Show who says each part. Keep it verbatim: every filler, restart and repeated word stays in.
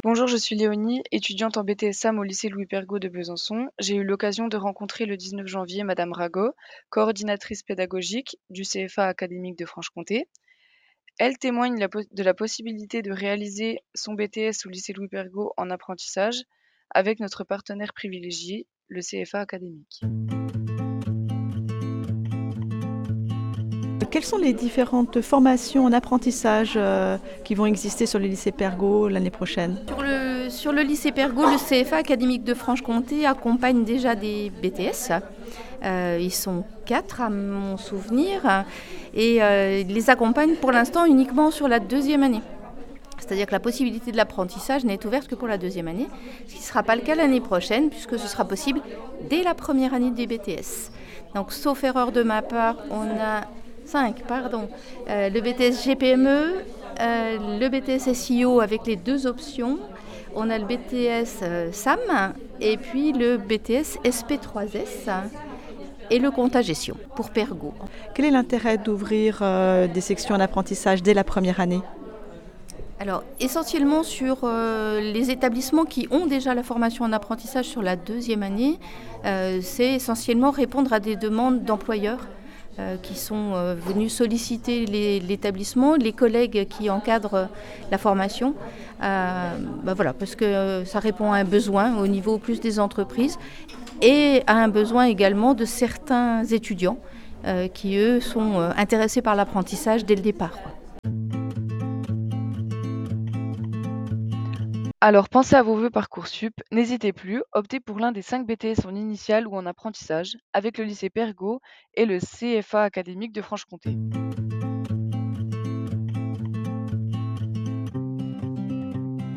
Speaker 1: Bonjour, je suis Léonie, étudiante en B T S A M au lycée Louis Pergaud de Besançon. J'ai eu l'occasion de rencontrer le dix-neuf janvier Madame Rago, coordinatrice pédagogique du C F A académique de Franche-Comté. Elle témoigne la pos- de la possibilité de réaliser son B T S au lycée Louis Pergaud en apprentissage avec notre partenaire privilégié, le C F A académique.
Speaker 2: Quelles sont les différentes formations en apprentissage euh, qui vont exister sur le lycée Pergaud l'année prochaine?
Speaker 3: Sur le, sur le lycée Pergaud, le C F A académique de Franche-Comté accompagne déjà des B T S. Euh, ils sont quatre à mon souvenir et euh, ils les accompagnent pour l'instant uniquement sur la deuxième année. C'est-à-dire que la possibilité de l'apprentissage n'est ouverte que pour la deuxième année, ce qui ne sera pas le cas l'année prochaine puisque ce sera possible dès la première année des B T S. Donc sauf erreur de ma part, on a cinq, pardon, euh, le B T S G P M E, euh, le B T S S I O avec les deux options, on a le B T S euh, S A M et puis le B T S S P trois S et le compta gestion pour Pergaud.
Speaker 2: Quel est l'intérêt d'ouvrir euh, des sections d'apprentissage dès la première année?
Speaker 3: Alors, essentiellement sur euh, les établissements qui ont déjà la formation en apprentissage sur la deuxième année, euh, c'est essentiellement répondre à des demandes d'employeurs euh, qui sont euh, venus solliciter les- l'établissement, les collègues qui encadrent la formation. Euh, bah voilà, parce que euh, ça répond à un besoin au niveau plus des entreprises et à un besoin également de certains étudiants euh, qui, eux, sont euh, intéressés par l'apprentissage dès le départ, quoi.
Speaker 1: Alors pensez à vos vœux Parcoursup, n'hésitez plus, optez pour l'un des cinq B T S en initial ou en apprentissage avec le lycée Pergaud et le C F A académique de Franche-Comté.